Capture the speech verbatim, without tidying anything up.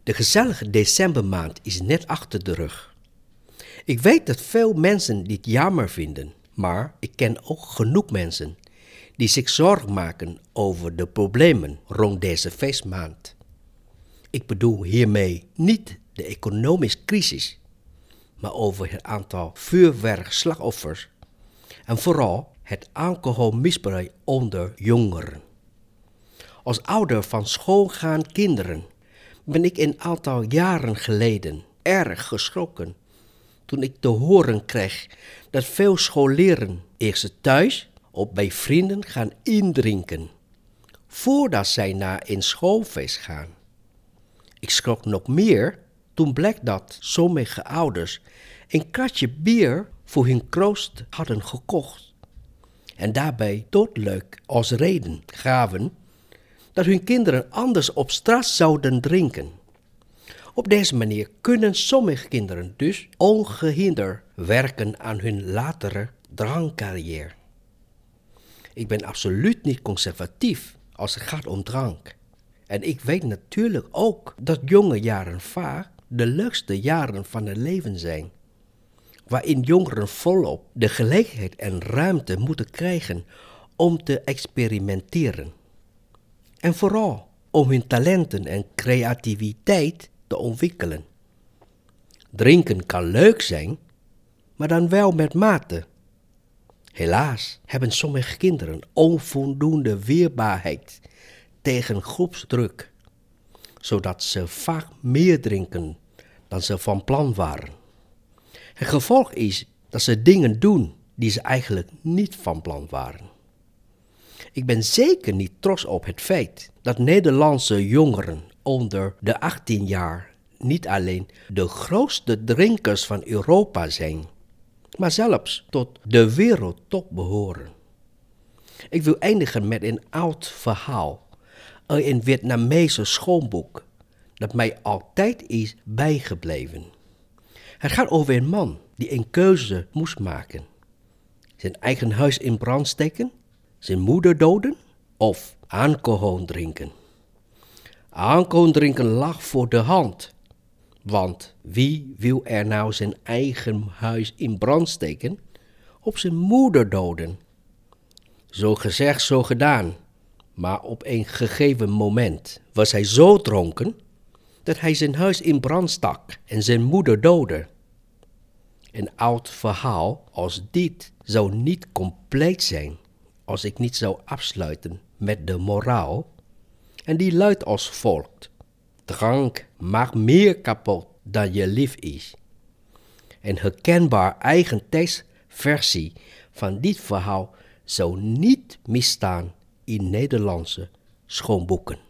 De gezellige decembermaand is net achter de rug. Ik weet dat veel mensen dit jammer vinden, maar ik ken ook genoeg mensen die zich zorgen maken over de problemen rond deze feestmaand. Ik bedoel hiermee niet de economische crisis, maar over het aantal vuurwerkslachtoffers en vooral het alcoholmisbruik onder jongeren. Als ouder van schoolgaande kinderen ben ik een aantal jaren geleden erg geschrokken toen ik te horen kreeg dat veel scholieren eerst thuis of bij vrienden gaan indrinken, voordat zij naar een schoolfeest gaan. Ik schrok nog meer toen bleek dat sommige ouders een kratje bier voor hun kroost hadden gekocht en daarbij doodleuk als reden gaven dat hun kinderen anders op straat zouden drinken. Op deze manier kunnen sommige kinderen dus ongehinderd werken aan hun latere drankcarrière. Ik ben absoluut niet conservatief als het gaat om drank. En ik weet natuurlijk ook dat jonge jaren vaak de leukste jaren van het leven zijn, waarin jongeren volop de gelegenheid en ruimte moeten krijgen om te experimenteren. En vooral om hun talenten en creativiteit te ontwikkelen. Drinken kan leuk zijn, maar dan wel met mate. Helaas hebben sommige kinderen onvoldoende weerbaarheid tegen groepsdruk, zodat ze vaak meer drinken dan ze van plan waren. Het gevolg is dat ze dingen doen die ze eigenlijk niet van plan waren. Ik ben zeker niet trots op het feit dat Nederlandse jongeren onder de achttien jaar niet alleen de grootste drinkers van Europa zijn, maar zelfs tot de wereldtop behoren. Ik wil eindigen met een oud verhaal uit een Vietnamese schoolboek dat mij altijd is bijgebleven. Het gaat over een man die een keuze moest maken. Zijn eigen huis in brand steken, zijn moeder doden of alcohol drinken. Alcohol drinken lag voor de hand, want wie wil er nou zijn eigen huis in brand steken of zijn moeder doden? Zo gezegd, zo gedaan, maar op een gegeven moment was hij zo dronken dat hij zijn huis in brand stak en zijn moeder doodde. Een oud verhaal als dit zou niet compleet zijn als ik niet zou afsluiten met de moraal. En die luidt als volgt: drank maakt meer kapot dan je lief is. Een herkenbaar eigen tekstversie van dit verhaal zou niet misstaan in Nederlandse schoolboeken.